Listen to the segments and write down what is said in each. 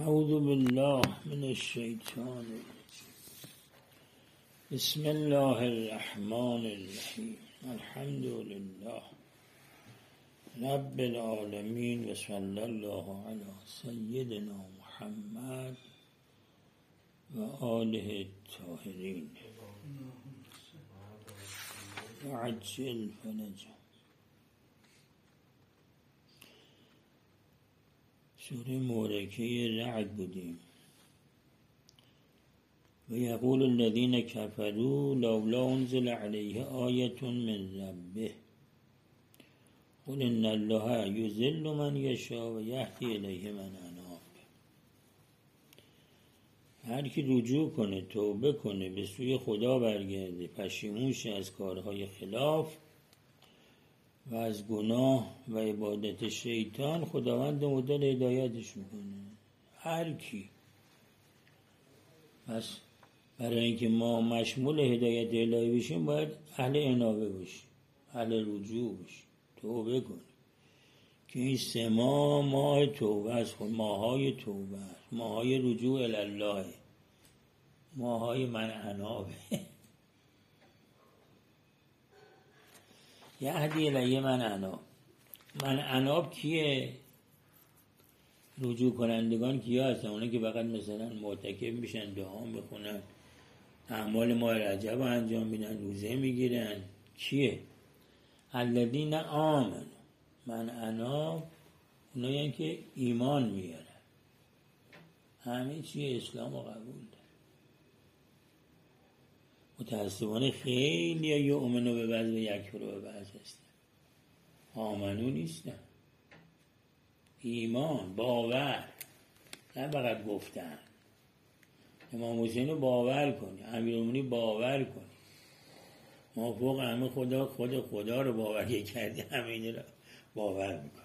اعوذ بالله من الشیطان بسم الله الرحمن الرحیم الحمد لله رب العالمین و صلی الله علی سیدنا محمد و آله الطاهرین و عجل فرجه. سوره مورکه رعد بودیم. و یقول الذین کفروا لولا انزل علیه آیة من ربه قل ان الله یضل من یشاء و یهدی الیه من اناب. هر کی رجوع کنه، توبه کنه، به سوی خدا برگرده، پشیمون شه از کارهای خلاف و از گناه و عبادت شیطان، خداوند مدل هدایتش میکنه. هر کی. پس برای اینکه ما مشمول هدایت الهی بشیم باید اهل انابه باشیم، اهل رجوع باشیم، توبه کنیم که این 3 ماه توبه است. ماهای توبه است، ماهای رجوع الله، ماهای من انابه. یهدی الیه من اناب. من اناب کیه؟ رجوع کنندگان کیا هستن؟ اونه که فقط مثلا معتکف میشن، دعا میخونن، اعمال ماه رجب انجام میدن، روزه میگیرن. کیه؟ الذین آمنوا. من اناب اونایی که ایمان میارن، همه چی اسلام رو قبول دارن. متاسفانه خیلی یؤمنو به بعض و یکفروا به بعض هستن. آمنو نیستن. ایمان، باور، نه فقط گفتن. امام حسین رو باور کنی، امیرالمومنین باور کنی. ما فوق همه خدا رو باور کردی، همه این رو باور میکنی.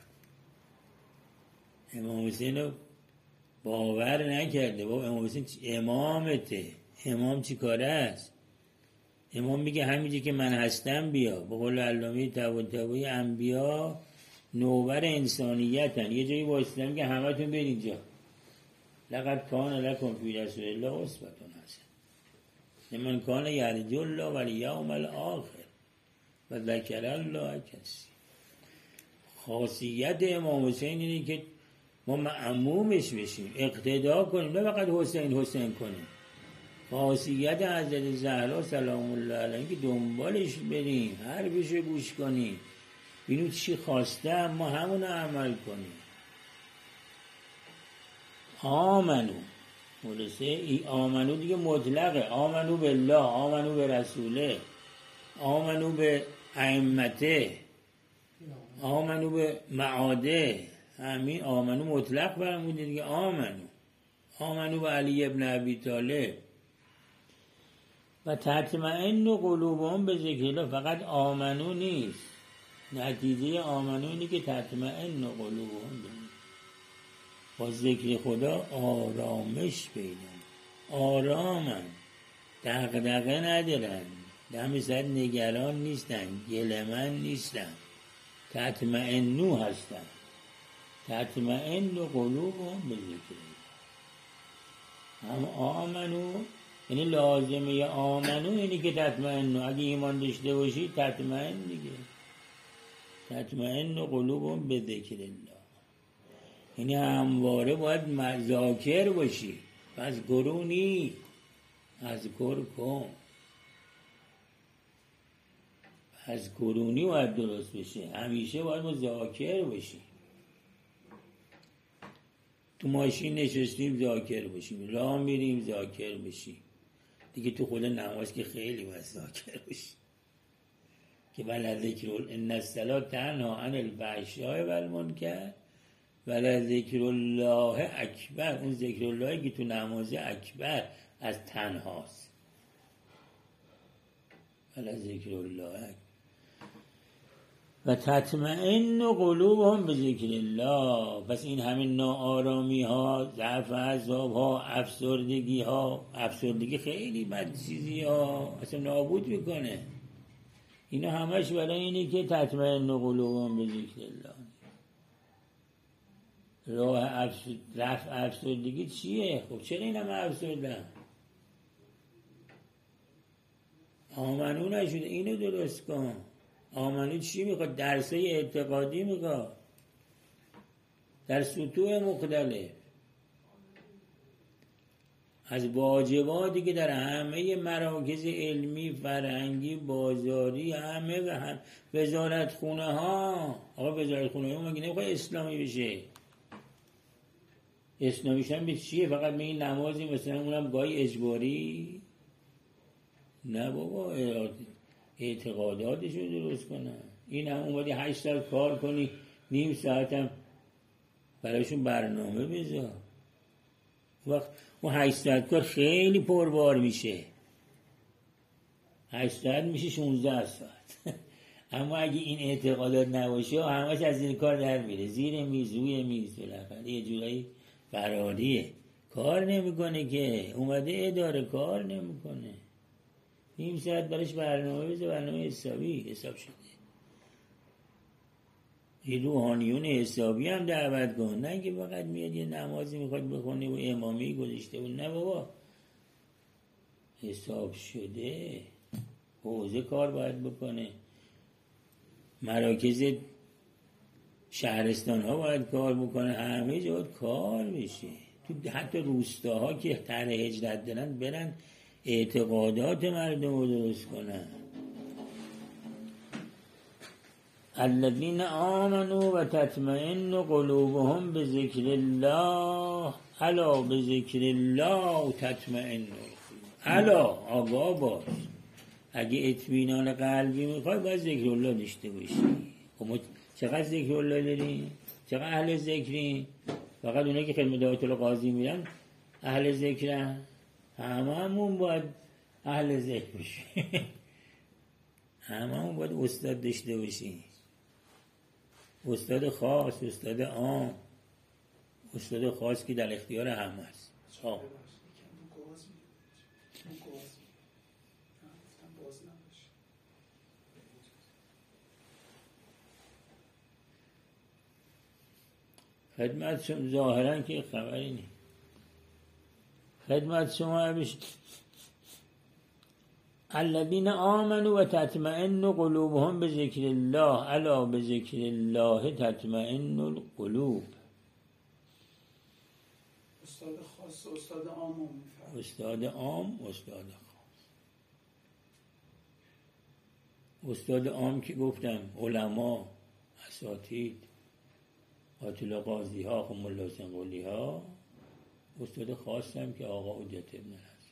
امام حسین رو باور نکرده. بابا امام حسین امامته. امام چی کاره است؟ امام میگه همینجا که من هستم بیا. به قول علامه طباطبایی انبیا نوبر انسانیتن. یه جایی واسطه میگه همه تون برید اینجا. لقد کان لکم فی رسول الله اسوة حسنة لمن کان یرجو الله و الیوم الاخر و ذکر الله کثیرا. خاصیت امام حسین اینه که ما معمومش بشیم، اقتدا کنیم، نه فقط حسین کنیم. خاصیت حضرت زهرا سلام الله علیها که دنبالش بریم، حرفش گوش کنیم، ببینیم چی خواسته ما همون عمل کنیم. آمنو مولسه ای آمنو دیگه مطلقه. آمنو بالله، آمنو به رسوله، آمنو به ائمته، آمنو به معاده. همین آمنو مطلق برمونده دیگه. آمنو به علی ابن ابی طالب. و تطمئن قلوبهم به ذکر الله. فقط آمنو نیست، نتیجه آمنو اینه که تطمئن قلوبهم با ذکر خدا آرامش پیدا، آرامن، دغدغه ندارن، دم سر نگران نیستن، گله‌مند نیستن، تطمئنو هستن. تطمئن قلوبهم به ذکر الله. هم آمنو یعنی لازمه آمنو اینی که تطمئنو. اگه ایمان داشته باشی تطمئن دیگه. تطمئن قلوبهم به ذکر الله یعنی همواره باید ذاکر باشی. از گرونی از گر کن، از گرونی باید درست بشه. همیشه باید ذاکر باشی. تو ماشین نشستیم ذاکر باشیم، راه میریم ذاکر باشی دیگه. تو خود نماز که خیلی باید ذاکر باشی که ولذکر ان الصلاة تنهی عن الفحشاء والمنکر ولذکر الله اکبر. اون ذکر الله که تو نماز اکبر از تنهاست. ولذکر الله اکبر. و تطمئن قلوبهم به ذکر الله. پس این همین ناآرامی ها، ضعف اعصاب ها، افسردگی ها، افسردگی خیلی بد چیزی ها، اصلا نابود میکنه. اینا همش برای اینه که تطمئن قلوبهم به ذکر الله. راه رفع افسردگی چیه؟ خب چرا این همه افسردن؟ آمنو نشده، اینو درست کن. آمنو چی میخواد؟ درسای اعتقادی میخواد، در سطوح مختلف، از واجباتی که در همه مراکز علمی، فرهنگی، بازاری، همه و هم وزارت خونه ها. آقا وزارت خونه ها مگه نمیخواد اسلامی بشه؟ اسلامی شدن به چیه؟ فقط به این نمازی مثلا اونم گاهی اجباری؟ نه بابا، اعتقاداتشون درست کنن. این هم اومدی 8 ساعت کار کنی، نیم ساعت هم برایشون برنامه بذار. وقت اون 8 ساعت کار خیلی پربار میشه، 8 ساعت میشه 16 ساعت. اما اگه این اعتقادات نباشه همش از این کار در میره، زیر میز، روی میز، بالاخره یه جورایی فراریه، کار نمیکنه که اومده اداره کار نمیکنه. نیم ساعت برش برنامه بذار، برنامه حساب شده. یه روحانیون حسابی هم دعوت کن، نه که فقط میاد یه نمازی میخواد بخونه و امامی گذاشته و نه بابا، حساب شده. حوزه کار باید بکنه، مراکز شهرستان ها باید کار بکنه، همه جا باید کار بشه. تو حتی روستاها که طرح هجرت دارن برن اعتقادات مردم رو درست کنن. الذين آمنوا و تطمئن قلوبهم بذکر الله، الا بذکر الله تطمئن. الا آگاه باش، اگه اطمینان قلبی میخوای باید ذکر الله داشته باشی. خب چقدر ذکر الله داریم؟ چقدر اهل ذکریم؟ فقط اونایی که خدمت آیت الله قاضی میرن اهل ذکرن؟ هممون باید اهل ذکر باشیم. هممون باید استاد داشته باشیم، استاد خاص، استاد عام، استاد خاص که در اختیار همه است. خدمت شما ظاهرا که خبری نیست. خدمت شما بشت الذين آمنوا و تطمئن قلوبهم بذکر الله، الا بذکر الله تطمئن القلوب. استاد خاص، استاد عام، استاد عام، استاد خاص. استاد عام که گفتم علما، اساتید، آیت الله قاضی ها، خم الله حسین قلی ها. استاد خاص هم که آقا حجت ابن الحسن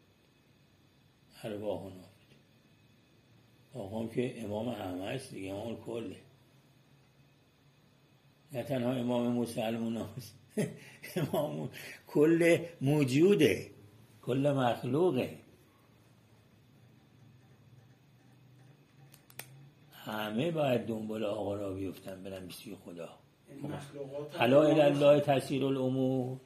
ارواح و نافذ. آقا هم که امام همه است دیگه، امام کله، نه تنها امام مسلمان هست، امام کل موجوده، کل مخلوقه. همه باید دنبال آقا را بیفتن، برن بسوی خدا. الا الی الله تسیر الامور.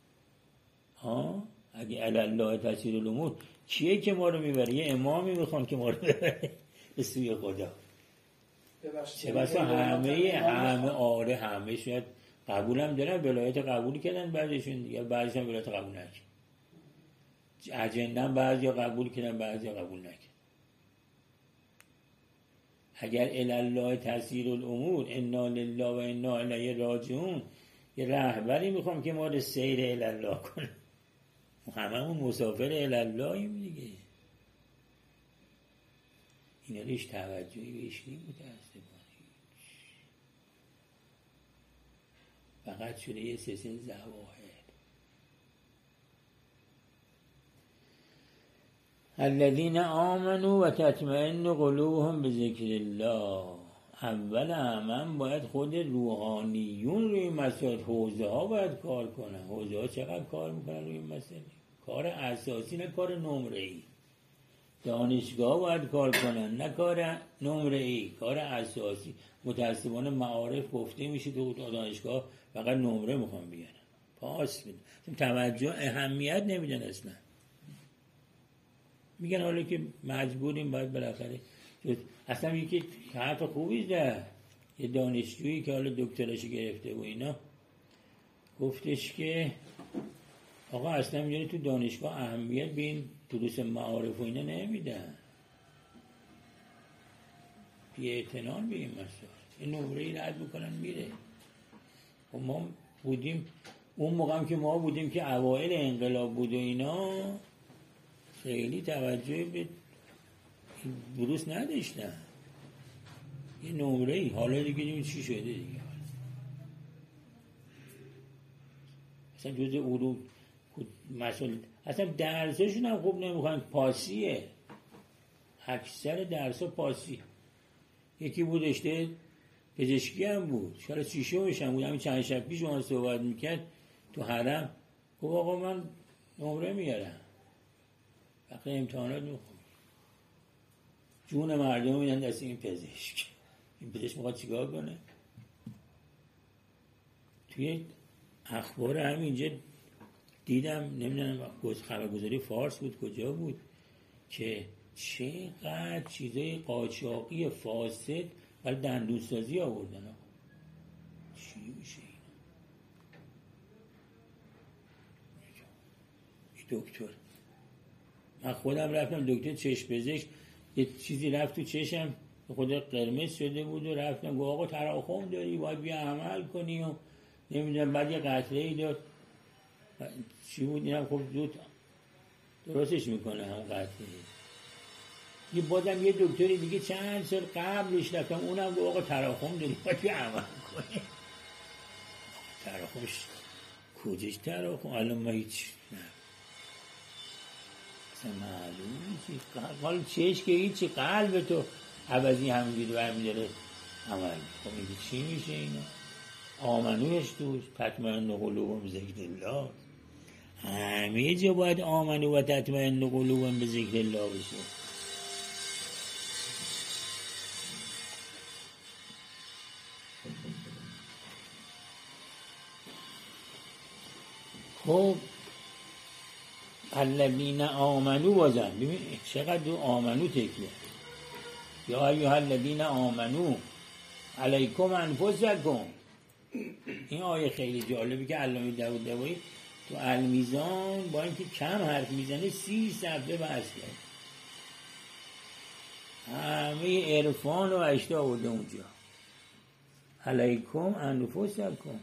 اگه الی الله تسیر الامور، کیه که ما رو میبره؟ یه امامی میخوام که ما رو ببره به سوی خدا. چه بسا همه آره، همه شاید قبول هم دارن، ولایت قبول کردن بعضیشون دیگه، بعضیشون ولایت قبول نکردن. اجندن بعضیا قبول کردن، بعضیا قبول نکردن. اگر الی الله تسیر الامور، انا لله و انا الیه راجعون، یه رهبری میخوام که ما رو سیر الی الله کنه. هممون مسافر الی اللهیم دیگه. اینا ریش توجهی بهش نیم متاسفانه، فقط شده یه سلسله ظواهر. الذين آمنوا و تطمئن قلوبهم بذکر الله. اول همه باید خود روحانیون روی مسائل، حوزه ها باید کار کنن. حوزه ها چقدر کار میکنن روی مسائل؟ کار اساسی، نه کار نمره ای. دانشگاه باید کار کنن، نه کار نمره ای، کار اساسی. متاسفانه معارف گفته میشه تو دانشگاه فقط نمره میخوان بیارن، پاس میدن، توجه اهمیت نمیدن اصلا. میگن حالا که مجبوریم باید بالاخره. اصلا یکی حرف خوبی ده، یه دانشجویی که حالا دکتراشو گرفته و اینا گفتش که آقا اصلا میگه تو دانشگاه اهمیت به این دروس معارف و اینا نمیدن، بی‌اعتنا به این مسائل، این نمره‌ای رد میکنن میره. و ما بودیم اون موقع هم که ما بودیم که اوایل انقلاب بود و اینا، خیلی توجه به دروس نداشتن، یه نمره‌ای. حالا دیگه دیدیم چی شده دیگه، اصلا جزء علوم مسائل، اصلا درسشون هم خوب نمیخوان، پاسیه، اکثر درسا پاسی. یکی بود اشته پزشکی هم بود، شاید شیشمش هم بود، همین چند شب پیش من صحبت میکرد تو حرم، گفت آقا من نمره میارم وقتی امتحانات میخونم، جون مردم میدن دست این پزشک. این پزشک میخواد چیکار کنه؟ توی اخبار همینجا دیدم، نمیدونم خبرگزاری فارس بود کجا بود، که چقدر چیزای قاچاقی فاسد ولی دندونسازی آوردن. چی میشه این دکتر؟ من خودم رفتم دکتر چشم پزشک، یه چیزی رفت تو چشم خود قرمز شده بود و رفتم گفت آقا تراخم داری باید بیا عمل کنی و نمیدونم، بعد یه قطره‌ای داد چی بود اینم خب زود درستش میکنه هم قطعه. یه بازم یه دکتری دیگه چند سال قبلش رفتم اونم گفت آقا تراخم داری باید بیا عمل کنی. تراخمش کجاش تراخم؟ الان ما هیچ نه اصلا معلوم نیست. حالا چش که هیچی، قلب تو عوضی همینجوری برمیداره عمل. خب این چی میشه اینا؟ آمنوش توش تطمئن قلوبهم بذکر الله، همه جا باید آمنو و تطمئن قلوبهم بذکر الله بشه. خب الذین آمنو، بازم ببین چقدر دو آمنو تکیه. یا ایها الذین آمنو علیکم انفسکم. این آیه خیلی جالبه که علامه داودبایی تو المیزان با اینکه کم حرف میزنه 30 صفحه بحث کرد، همه عرفان و اشته آورده اونجا. علیکم انفسکم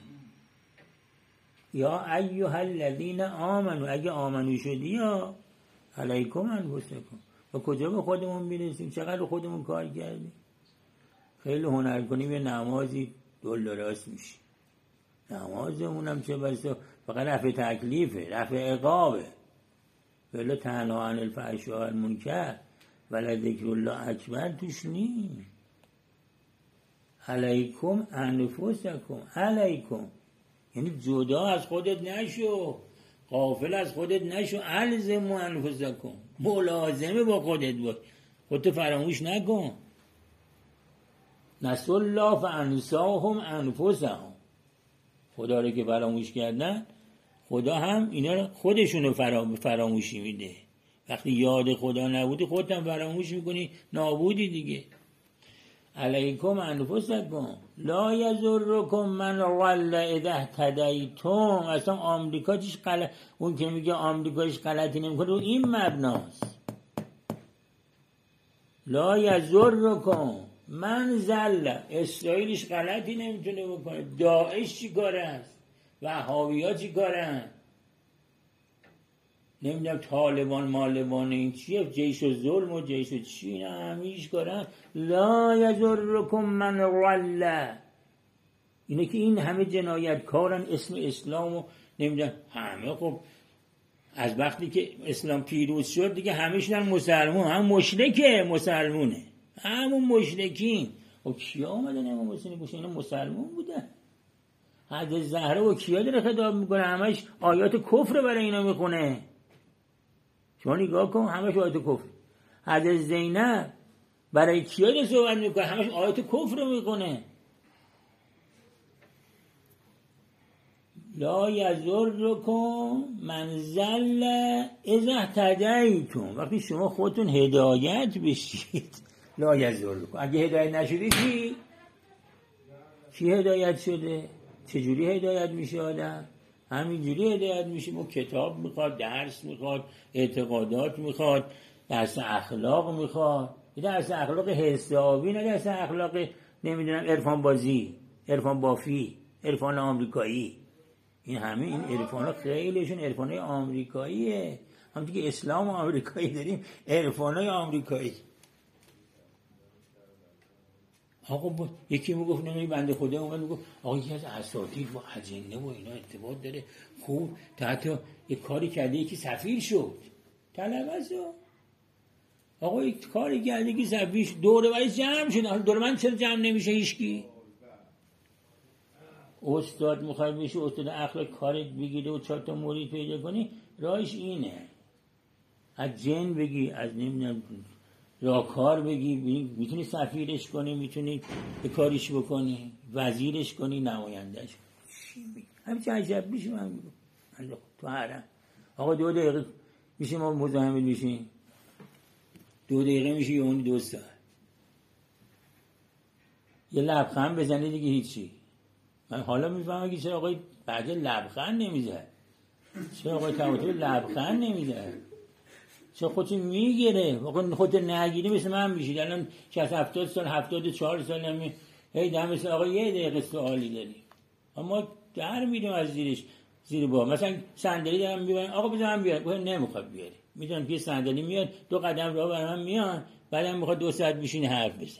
یا ایها الذین آمنو، اگه آمنو شدی یا علیکم انفسکم. و کجا به خودمون میرسیم؟ چقدر خودمون کار کردیم؟ خیلی هنر کنیم یه نمازی دلدراست میشه، نمازمون هم چه بسا فقط رفع تکلیفه، رفع عقابه، ولی تنها عن الفحشاء والمنکر ولذکر الله اکبر توش نیم. علیکم انفسکم، علیکم یعنی جدا از خودت نشو، غافل از خودت نشو، الزموا انفسکم، ملازمه با خودت باش، خودت فراموش نکن. نسوا الله فانساهم انفسهم، خدا رو که فراموش کردن خدا هم اینا رو خودشونو فراموشی میده. وقتی یاد خدا نبودی خودت هم فراموش میکنی، نابودی دیگه. علیکم انفسکم لا یضرکم من ضل اذا اهتدیتم. اصلا آمریکا چیش غلط، اون که میگه آمریکاش غلطی نمیکنه رو این مبناست. لا یضرکم من ضل، اسرائیلش غلطی نمیتونه بکنه. داعش چی کاره است؟ وهابی‌ها چی کارن؟ نمیدونم طالبان مالبان این چیه، جیش و ظلم و جیش و چی، اینا همیش کارن. لا یضرکم من ضل، اینه که این همه جنایتکارن اسم اسلام و نمیدونم همه. خب از وقتی که اسلام پیروز شد دیگه همه‌شون مسلمان، هم مشرکه مسلمونه، همون مشرکین. و کیا آمدن امام حسین گوشه اینا مسلمان بودن؟ حضرت زهرا و کیا داره خطاب میکنه؟ همش آیات کفر برای اینا میخونه. شما نگاه کن همش آیات کفر. حضرت زینب برای کیا داره صحبت میکنه؟ همش آیات کفر میکنه. لا یضرکم من ضل اذا اهتدیتم، وقتی شما خودتون هدایت بشید. لا یضرکم، اگه هدایت نشدی چی هدایت شده؟ چجوری هدایت میشه آدم؟ همینجوری هدایت میشیم. و کتاب میخواد، درس میخواد، اعتقادات میخواد، درس اخلاق میخواد. درس اخلاق حسابی، نه درس اخلاق نمیدونم عرفان بازی، عرفان بافی، عرفان آمریکایی. این همه این عرفانا خیلیشون عرفانای آمریکاییه. همونطور که اسلام آمریکایی داریم، عرفانای آمریکایی. آقا یکی میگفت نمیدونی بنده خدا اومد میگفت آقا یکی از اساطیر با اجنه و اینا ارتباط داره، خوب تا حتی یک کاری کرده یکی سفیر شد. طلبه آقا یک کاری کرده یکی سفیر شد، دوره برای جمع شد. حالا دوره من چرا جمع نمیشه هیچکی؟ استاد میخوای بشی استاد اخلاق کارت بگیره و 4 تا مرید پیدا کنی، راهش اینه. از جن بگی، از نمیدونم راهکار بگی، میتونی سفیرش کنی، میتونی به کاریش بکنی، وزیرش کنی، نمایندهش کنی. همین چه عجب میشه. من تو حرم آقا 2 دقیقه میشه ما مزاحم میشیم، 2 دقیقه میشه یه اون 2 ساعت. یه لبخند بزنه دیگه هیچی. من حالا میفهمم که چرا آقای بعد لبخند نمیزد، چرا آقای طباطبایی لبخند نمیزد، چرا خودت میگیره. آقا خودت نگیری مثل من میشید. الان 60-70 سال 74 سال همی هی مثل آقا 1 دقیقه سوالی داری، اما در میریم از زیر با. مثلا صندلی دارم میبرم، آقا بذار من بیارم، گفتم نمیخواد بیاری. میدونم که صندلی میاد 2 قدم راه برای من میاد، بعدم میخواد 2 ساعت بشینه حرف بزنه.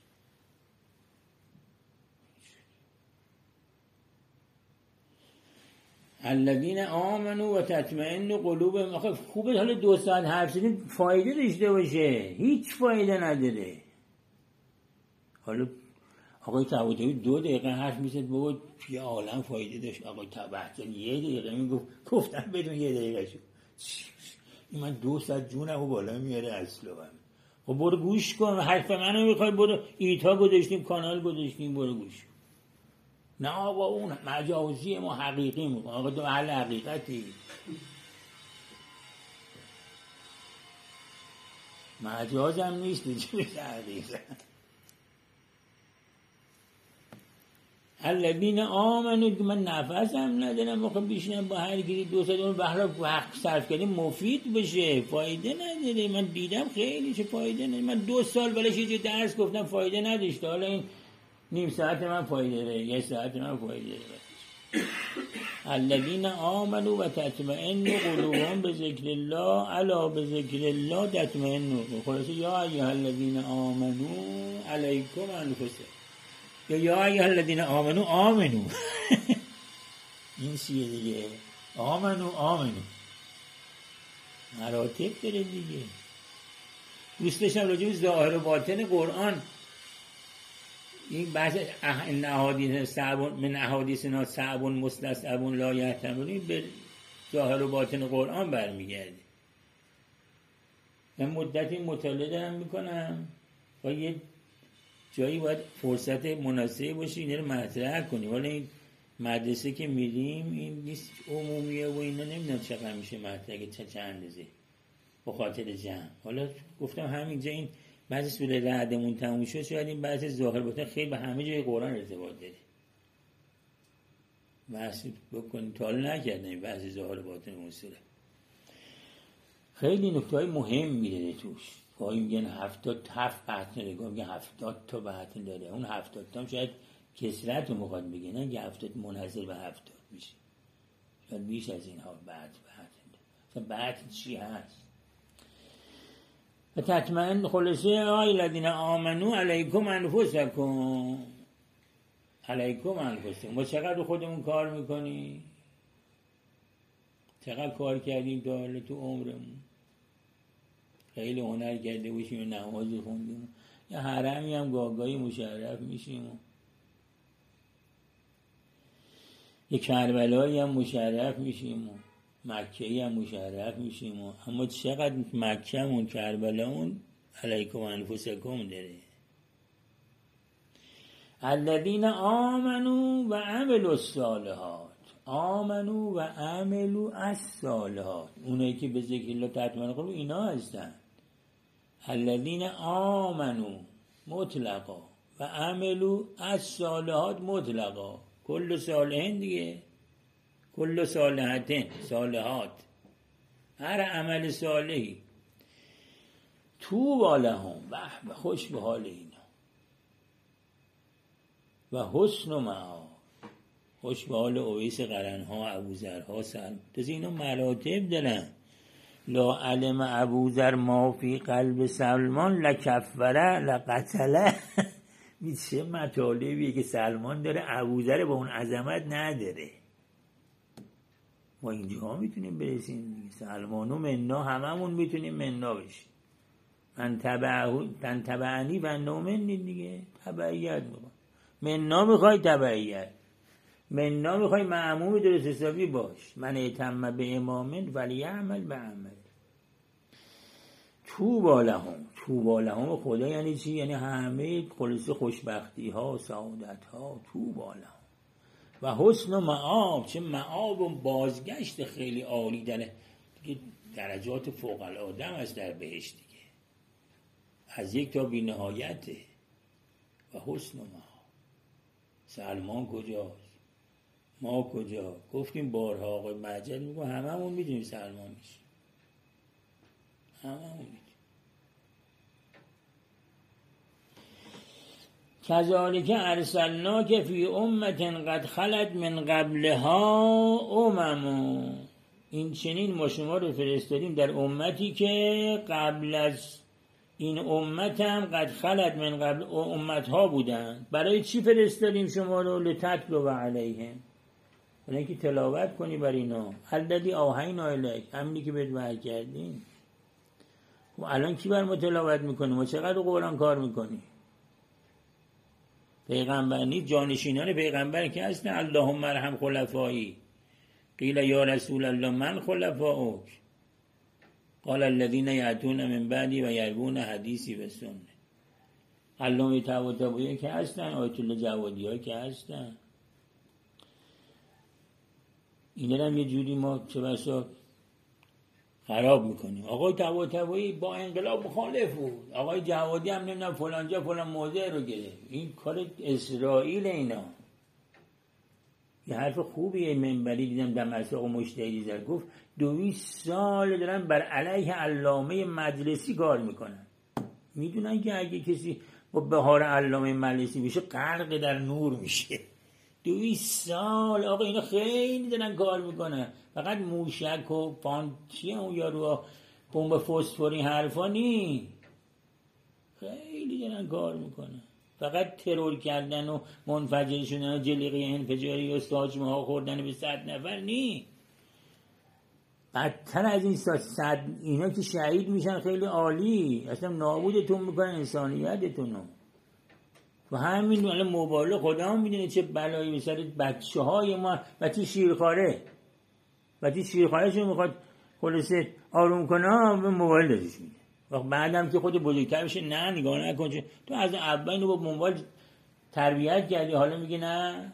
الذین آمنوا و تطمئن قلوبهم. آخه خوبه حالا 2 ساعت حرف زدن فایده داشته باشه؟ هیچ فایده نداره. حالا آقای طباطبایی 2 دقیقه حرف میزد بابا یه عالم فایده داشت. آقای طباطبایی 1 دقیقه میگفت، گفتم بدون 1 دقیقه شد. من 2 ساعت جونمو بالا میاره اصلا. خب برو گوش کن، حرف منو میخوای برو ایتا گذاشتیم، کانال گذاشتیم، برو گوش کن. نه آقا اون مجازی ما حقیقی میگه. آقا تو اهل حقیقتی، مجاز هم نیست چه بشه حقیقت. الذین آمنوا که من نفسم ندارم میخوام بشینم با هر کی 2 ساعت اون بهلا وقت صرف کردیم مفید بشه، فایده نداره. من دیدم خیلی چه فایده نداره. من 2 سال بلش یه درس گفتم فایده نداشته، حالا این نیم ساعت من فایده داره، 1 ساعت من فایده داره. الذین آمنوا و تطمئن قلوبهم بذکر الله الا بذکر الله تطمئن. خلاصه یا ایها الذین آمنوا علیکم انفسکم، یا ایها الذین آمنوا آمنو. این چیه دیگه؟ آمنو مراتب داره دیگه. دوست داشتم راجع به ظاهر و باطن قرآن این بحث ان احادیث صعب من احادیثنا صعب مستصعب لا یحتمل به ظاهر و باطن قرآن برمیگرده. من مدتی مطالعه دارم میکنم و یه جایی باید فرصت مناسبی باشه اینا رو مطرح کنیم. ولی این مدرسه که میریم این نیست عمومیه و اینا نمیدونم چقدر میشه مطرح، چه اندازه به خاطر جمع. حالا گفتم همینجا این بعضی سوره رعدمون تموم شد، شاید این بعضی ظاهر باطن خیلی به همه جای قرآن ارتباط داره. بحث بکنیم تا حالا نکردیم بعضی ظاهر باطن اون سوره. خیلی نکته‌های مهم میره توش. گاهی میگن 77 بحث نگاه میگن 70 تا بحث داره. اون 70 تا هم شاید کسرت رو میخواد بگه، نه که 70 منحصر به 70 میشه. شاید بیش از اینها بحث داره. بحث چی هست؟ و تطمئن خلاصه آی الذین آمنوا علیکم انفسکم. علیکم انفسکم. ما چقدر خودمون کار میکنی؟ چقدر کار کردیم تا حالا تو عمرمون؟ خیلی هنر کرده باشیم و نماز خوندیم، یا حرمی هم گاهی مشرف میشیم، یه کربلایی هم مشرف میشیم، مکه‌ای هم مشرف میشیم، اما چقدر مکه‌مون کربلامون علیکم انفسکم داره. الذین آمنوا و عملوا الصالحات. آمنوا و عملوا الصالحات، اونایی که به ذکر الله تطمئن قلوب اینا هستن. الذین آمنوا مطلقا و عملوا الصالحات مطلقا. کل صالحین دیگه، کل صالحات، هر عمل صالحی. طوبی لهم، به خوش به حال اینا. و حسن مآب، خوش به حال اویس قرنها، ابوذرها، سلمان. تازه اینا مراتب دارن. لا علم ابوذر ما فی قلب سلمان لکفره لقتله. چه مطالبیه که سلمان داره ابوذر با اون عظمت نداره. ما اینجا میتونیم برسیم. سلمانو منا، هممون میتونیم منا بشیم. من تبعنی و نومنی دیگه. تبعیت میخوای، منا میخوای، تبعیت منا میخوای، معموم درست حسابی باش. من اتم به امامن ولی عمل به عمل. طوبی لهم خدا یعنی چی؟ یعنی همه خلاصه خوشبختی ها، سعادت ها. طوبی لهم و حسن مآب، چه مآب و بازگشت خیلی عالی داره دیگه. درجات فوق العاده است در بهشت دیگه، از یک تا بی نهایته. و حسن مآب. سلمان کجاست؟ ما کجا؟ گفتیم بارها آقای مجد میگه هممون میدونیم سلمان میشه، هممون میدونیم. کذالک ارسلناک فی امة قد خلت من قبلها امم. این چنین ما شما رو فرستادیم در امتی که قبل از این امت هم قد خلت من قبل امت ها بودن. برای چی فرستادیم شما رو؟ لتتلو علیهم، برای اینکه تلاوت کنی بر اینا. الذی اوحینا الیک، همینی که بهت وحی کردیم. و الان کی بر ما تلاوت میکنه؟ ما چقدر قرآن کار میکنی؟ پیغمبر نیست، جانشینان پیغمبر که هستن. اللهم ارحم خلفایی. قیل یا رسول الله من خلفاؤک؟ قال الذين یأتون من بعدی و یروون حدیثی و سنه. علامه طباطبایی که هستن، آیت الله جوادی ها که هستن. اینا هم یه جوری ما چه بسا خراب میکنیم. آقای طباطبایی با انقلاب مخالف بود، آقای جوادی هم نمیدونم فلانجا فلان موضع رو گرفت. این کار اسرائیل. اینا یه حرف خوبیه منبری دیدم دمشق و مشتهدی زد، گفت 200 سال دارن بر علیه علامه مجلسی کار میکنن. میدونن که اگه کسی با بهار علامه مجلسی بشه غرق در نور میشه. 200 سال آقا اینا خیلی دارن کار میکنن. فقط موشک و پانچیه اون یارو بمب فسفوری حرفا نی، خیلی دارن کار میکنن. فقط ترور کردن و منفجر شدن و جلیقه انفجاری و ساجمه ها خوردن به 100 نفر نی. بدتر از این 100 اینا که شهید میشن خیلی عالی، اصلا نابودتون میکنن انسانیتتونو. و همین الان موبایل خدا هم میدونه چه بلایی به سر بچه های ما. بچه شیرخواره شو میخواد خلاصه آروم کنه، به موبایل دادش میده. و بعدم که خود بزرگتر بشه نه نگاه نکن، تو از اول اینو با موبایل تربیت کردی، حالا میگی نه.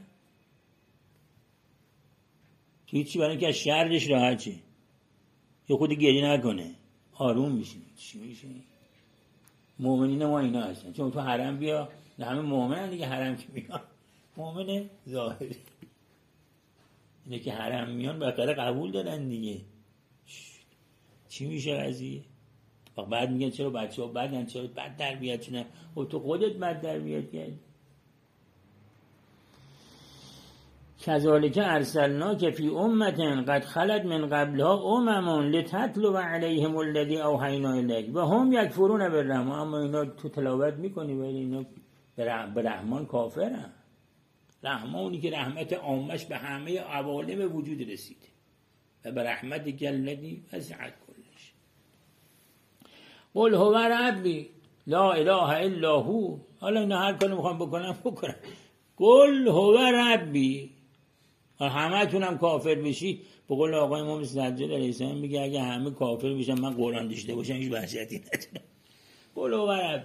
هیچی، برای اینکه از شرش راحت شه، یه خود گریه نکنه، آروم میشه. چی میشه؟ مؤمنین ما اینا هستن. چون تو حرم بیا، همه مؤمنن دیگه. حرم که میان مؤمن ظاهری، اینه که حرم میان بالاخره قبول دارن دیگه. چی میشه قضیه؟ بعد میگن چرا بچه‌ها بدن، چرا بد تربیت شدن؟ خب تو خودت بد تربیت کردی. کذالک ارسلناک فی امة قد خلت من قبلها امم لتتلو علیهم الذی اوحینا الیک و هم یکفرون بالرحمن. اما اینا تو تلاوت میکنی ولی اینا به رحمان کافرن. رحمانی که رحمت عامش به همه عوالم وجود رسیده و به رحمت الذی وسعت کلش. قل هو ربی لا اله الا هو. حالا اینا هر کاری میخوام بکنم. قل هو ربی. همه تونم کافر بشی، به قول آقای امام سجاد علیه السلام میگه اگه همه کافر بشن من قرآن داشته باشم هیچ وحشتی ندارم. قل هو ربی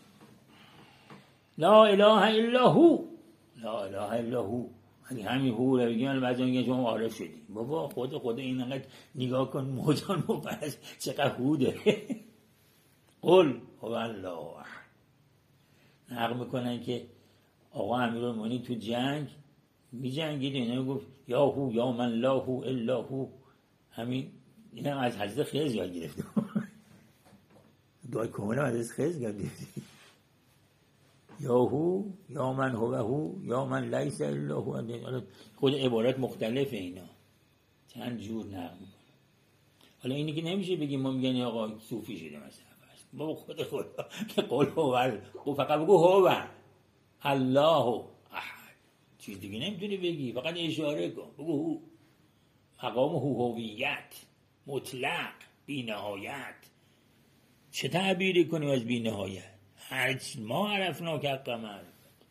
لا اله الا هو. لا اله الا هو، یعنی همین هو رو بگیم. بعضی میگن شما عارف شدی. بابا خدا این انقدر نگاه کن موجان مفرس چقدر هو داره. قل هو الله احد. نقل میکنن که آقا امیرالمومنین تو جنگ می‌جنگید اینا گفت یا هو یا من لا هو الا هو. همین این هم از حضرت خضر یاد گرفته. دعای کهنه از حضرت خضر یاد گرفته. یا هو یا من هو یا من لیس الا هو. خود عبارات مختلفه اینا، چند جور نقل می‌کنه. حالا اینی که نمیشه بگیم ما میگن آقا صوفی شده مثلا، بابا خود خدا که قول هو، فقط بگو هو الله احد، چیز دیگه نمیتونی بگی، فقط اشاره کن، بگو هو. مقام هویت مطلق بی نهایت، چه تعبیری کنیم از بی نهایت؟ هرچی ما عرفنا که قمر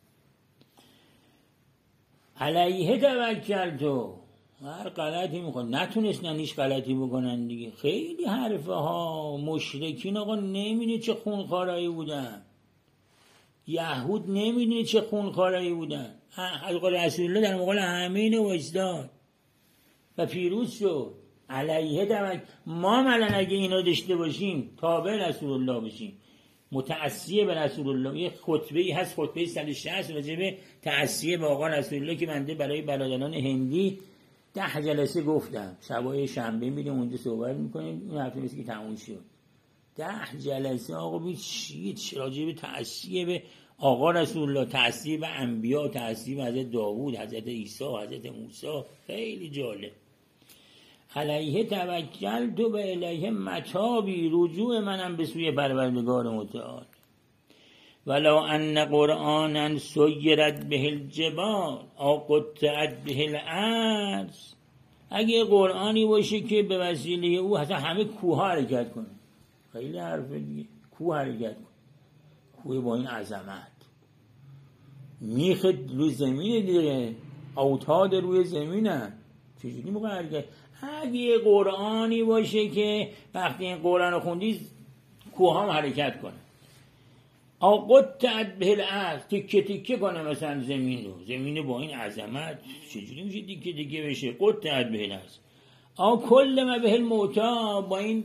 علیه توکل. تو هر غلطی میکنن، نتونستن هیچ غلطی بکنن دیگه. خیلی حرفه ها مشرکین آقا نمیدونی چه خونخوارایی بودن، یهود نمیدونی چه خونخوارایی بودن. حضرت رسول الله در مقابل همین وایساد و پیروز شد. علیه توکل. ما مثلا اگه اینا داشته باشیم تابع رسول الله بشیم، متعصیه به رسول الله. یه خطبه‌ای هست، خطبه 160 راجع به تعصیه به آقا رسول الله که بنده برای برادران هندی 10 جلسه گفتم. شبای شنبه میریم اونجا صحبت میکنیم، این هفته مثل که تموم شد. 10 جلسه آقا بی چی راجع به تعصیه به آقا رسول الله، تعصیه به انبیا، تعصیه به حضرت داوود، حضرت عیسی، حضرت موسی. خیلی جالب. علیه توکلت و الیه متابی، رجوع منم به سوی پروردگار متعال. ولو ان قرآنا سیرت به الجبال او قطعت به الارض. اگه قرآنی باشه که به وسیله او حتی همه کوه حرکت کنه. خیلی حرفه دیگه، کوه حرکت کنه. کوه با این عظمت میخ روی زمین دیگه، اوتاد روی زمینه، چجوری موقع حرکت؟ اگه قرآنی باشه که وقتی این قرآن رو خوندی کوه هم حرکت کنه. او قطعت به الارض، تکه تکه کنه مثلا زمین رو. زمین با این عظمت چجوری میشه تکه تکه بشه؟ قطعت به الارض. او کل ما به الموتا، با این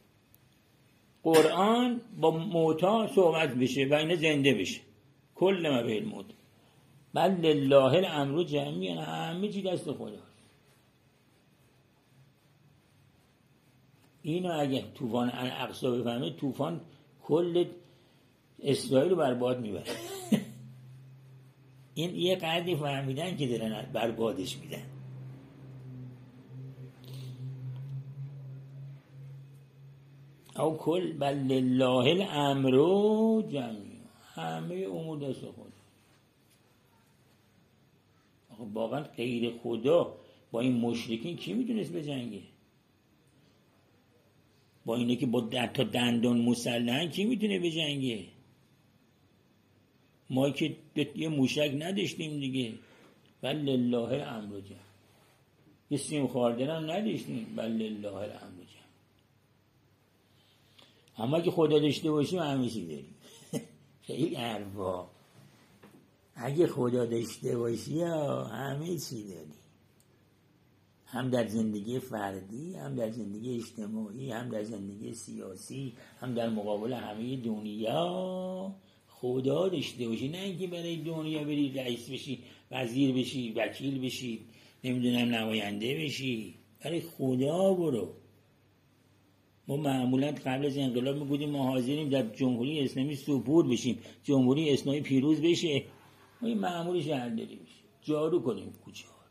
قرآن با موتا صحبت بشه و اینا زنده بشه. کل ما به الموتا. بل لله الامر جمیعا، همه چی دست خدا. اینو اگه طوفان الاقصی بفهمه، طوفان کل اسرائیل رو برباد میبره. این یه قدری فهمیدن که دارن بربادش میدن. او کل بل لله الامر جمیعا، همه امور دست خدا. واقعا غیر خدا با این مشرکین کی میتونست بجنگه؟ با اینه که با تا دندان مسلحن کی میتونه بجنگه؟ ما که یه موشک نداشتیم دیگه. بل لله الامر جمیعا. یه سیم خاردن هم نداشتیم. بل لله الامر جمیعا. اما که خدا داشته باشیم همه چی داریم. خیلی حرفا. اگه خدا داشته باشی همه چی داری، هم در زندگی فردی، هم در زندگی اجتماعی، هم در زندگی سیاسی، هم در مقابل همه دنیا. خدا داشته باشی، نه اینکه برای دنیا بری رئیس بشی، وزیر بشی، وکیل بشی، نمیدونم نماینده بشی. برای خدا برو. ما معمولا قبل از انقلاب میگفتیم ما حاضریم در جمهوری اسلامی سپور بشیم، جمهوری اسلامی پیروز بشه، ما این معمولی شهرداری بشیم، جارو کنیم کوچه ها.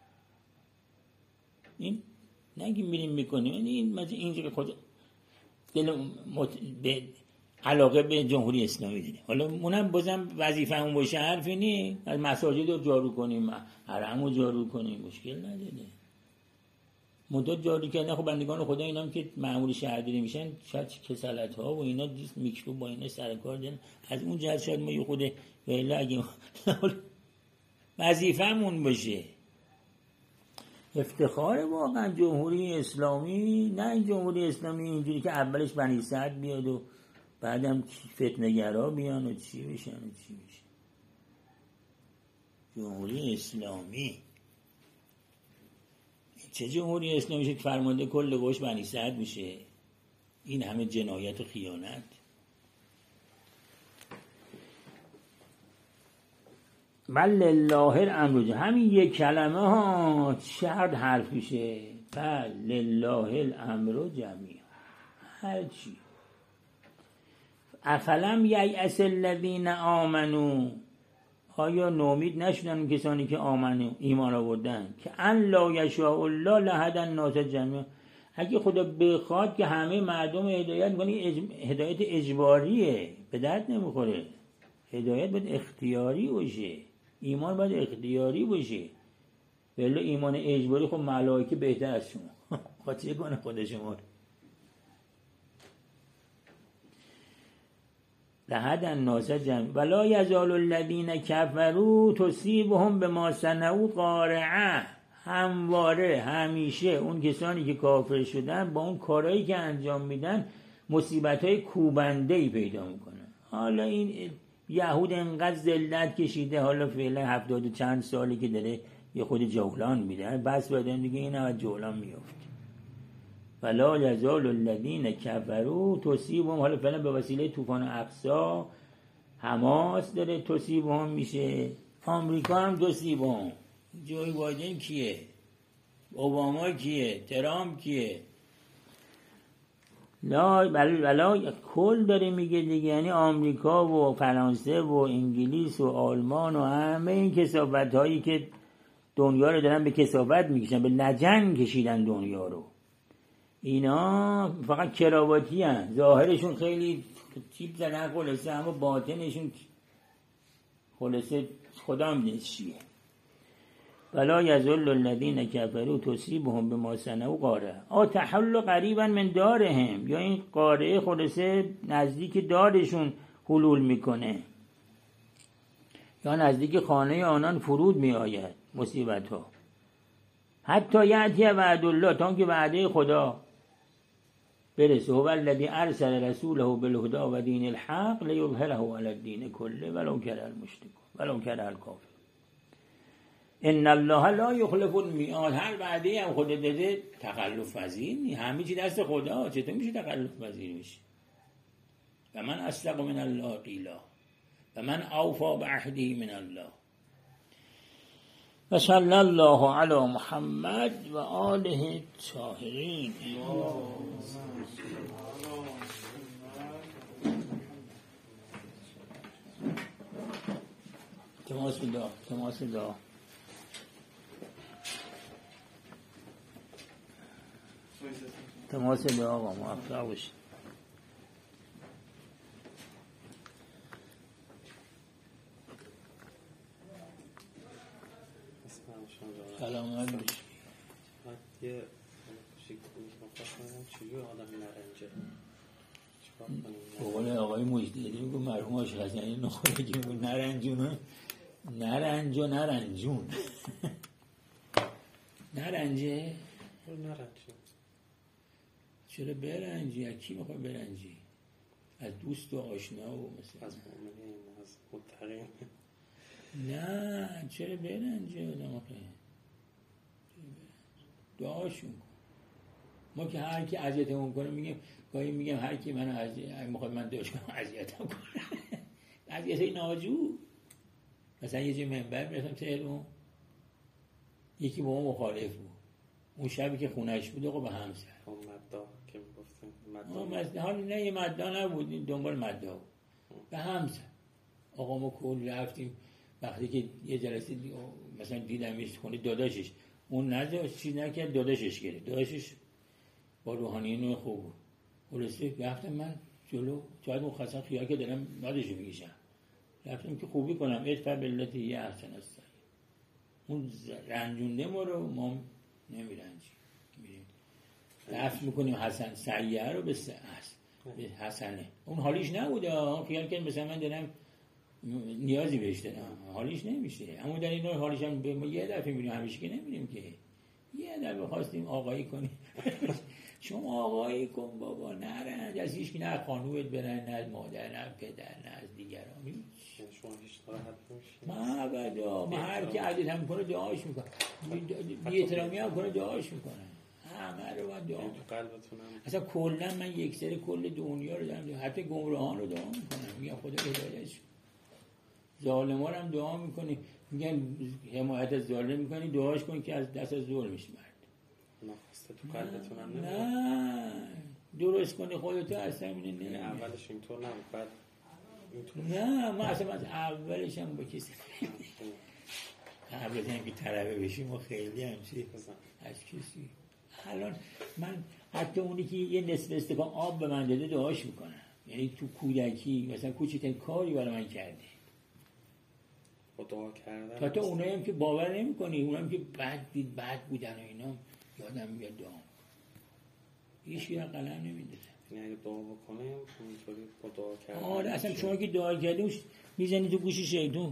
این نگیم میریم میکنیم، این مثلا اینجا خود دل به علاقه به جمهوری اسلامی داریم. حالا اونم بازم وظیفه‌مون باشه، حرفی نیست. از مساجد رو جارو کنیم، حرم رو جارو کنیم، مشکل نداره. مدت جاری کردن. خب بندگان خدا اینا هم که معمول شهرداری میشن شاید کسالت ها و اینا میکروب با اینا سر کار دارن. از اون جهت شاید ما یه خود ولی اگه وظیفه‌مون باشه. افتخار واقعا جمهوری اسلامی، نه این جمهوری اسلامی اینجوری که اولش بنی سعد بیاد و بعدم فتنه‌گرا بیان و چی بشن و چی بشن. جمهوری اسلامی چه جمهوری اسلامی که فرمانده کل گوش بنی سعد میشه؟ این همه جنایت و خیانت. بل لله الامر جميعا. همین یک کلمه ها چقدر حرف میشه. بل لله الامر جميعا. هر چی. افلم ییأس الذین آمنوا، آیا نومید نشدن اون کسانی که آمنو ایمان آوردن که ان لا یشاء الله لهدی الناس جميعا، اگه خدا بخواد که همه مردم هدایت کنه. هدایت اجباریه، به درد نمیخوره. هدایت باید اختیاری باشه، ایمان باید اختیاری باشه. ولی ایمان اجباری خب ملائکه بهتر از شما خاطر کنه خود شما. لهدی الناس جميعا ولا یزال الذین کفروا تصیبهم بما صنعوا قارعه. همواره همیشه اون کسانی که کافر شدن با اون کارهایی که انجام میدن مصیبت‌های کوبنده‌ای پیدا میکنن. حالا این یهود انقدر ذلت کشیده، حالا فعلا 70 چند سالی که داره یه خود جولان میده، بس بعدن دیگه این هم جولان میفته. ولا یزال الذین کفروا تصیبهم، حالا فعلا به وسیله طوفان اقصی حماس داره تصیبهم میشه. آمریکا هم تصیبهم. جوی بایدن کیه؟ اوباما کیه؟ ترامپ کیه؟ ولا کل داره میگه دیگه، یعنی آمریکا و فرانسه و انگلیس و آلمان و همه این کثافت هایی که دنیا رو دارن به کثافت میکشن، به لجن کشیدن دنیا رو. اینا فقط کراواتی هن، ظاهرشون خیلی چیپ زدن خلاصه، اما باطنشون خلاصه خدا میدونه چیه. ولا یزل الذین کفروا تصیبهم بما صنعوا قارعه تحل قریبا من دارهم، یا این قارعه خلاصه نزدیک دارشون حلول میکنه، یا نزدیک خانه آنان فرود میآید مصیبت ها. حتی یأتی وعد الله، تا که وعده خدا برسه. هو الذی ارسل رسوله بالهدى و دین الحق لیظهره علی الدین کله ولو کره المشرکون ولو کره الکافرون. ان الله لا یخلف المیعاد. هر وعده هم خدا داده تخلف پذیر نیست، همه چی دست خدا، چطور میشه تخلف پذیر میشه؟ و من اصدق من الله قیلا و من اوفی بعهده من الله. و صلی الله علی محمد و آله الطاهرین. تماس دعا. تماس دعا و موفق باشید. سلامت باشید. یه چیزی آدم نرنجه چیکار کنیم؟ بقول آقای مجددی میگه مرحوم عاشق حسنی نخوره که میگه نرنجون نرنجون نرنجه چرا برنجی؟ از کی میخوای برنجی؟ از دوست و آشنا و مثلا از مؤمنین، از متقین. نه چرا برنجی آدم آخه دعاشون کن. ما که هر کی اذیتمون کنه میگیم، گاهی میگم هر کی منو اذیت میخواد من دعاش کنم اذیتم کنه. اذیت ناجور. مثلا یه جای منبر میرفتم تهران، یکی با ما مخالف بود. اون شبی که خونهش بود آقا به هم زد. اون مدعا که میگفتن مدعا حالا نه یه مدعا نبود، دنبال مدعا به هم زد. آقا ما کل رفتیم، وقتی که یه جلسه مثلا دیدمش خونه داداشش، اون نداشت چیز نکرد، داداشش گرفت. داداشش با روحانیون خوب بود. خلاصه رفتم من جلو، شاید اون خاصا خیال که دارم نادشو میگیشم، رفتم که خوبی کنم ادفع باللتی هی احسن السیئه. اون رنجونده ما رو ما نمیرنجیم، میریم رفت میکنیم حسن سیئه رو به حسنه. اون حالیش نبوده، اون خیال که مثلا من دارم نیازی بهش دارم، حالیش نمیشه. اما در این نوع حالیش هم به ما یه دفعه میریم، همیشه که نمیریم که. یه دفعه خواستیم آقایی کنیم شما آقایی کن بابا، نرنج از هیچ کی، نه خانومت برن، نه مادر، نه پدر، نه از دیگران. شما هیچ ناراحت نمیشید؟ ما ابدا، ما هر کی عادت هم کنه دعاش میکنه، بی احترامی هم کنه دعاش میکنه، همه رو من دعا تو قلبتونم. اصلا کلا من یک سری کل دنیا رو دارم، حتی گمراهان رو دعا میکنم، میگم خدا هدایتش. ظالما رو هم دعا میکنیم. میگن حمایت از ظالم میکنی، دعاش کن که از دست از ظلمش مرد. نخواسته تو قلبتون هم نمیاد. نه درست کنی خودتو، اصلا اینه یعنی نه. اولش اینطور نبود، بعد اینطور نه ما اصلا از اولش هم با کسی قبل از اینکه طلبه بشیم ما خیلی همچی از کسی. الان من حتی اونی که یه نصف استکان آب به من داده دعاش میکنم. یعنی تو کودکی مثلا کوچکترین کاری برای من کرده. با دعا کردن تا تو اونایی هم که باور نمی‌کنی، اونایی که بد بودن و اینا، یادم میاد دعا. هیچ وقت قلم نمیده. یعنی اگه دعا بکنه اونطوری با دعا کردن. آره اصلا شما که دعا کردی میزنی تو گوش شیطون.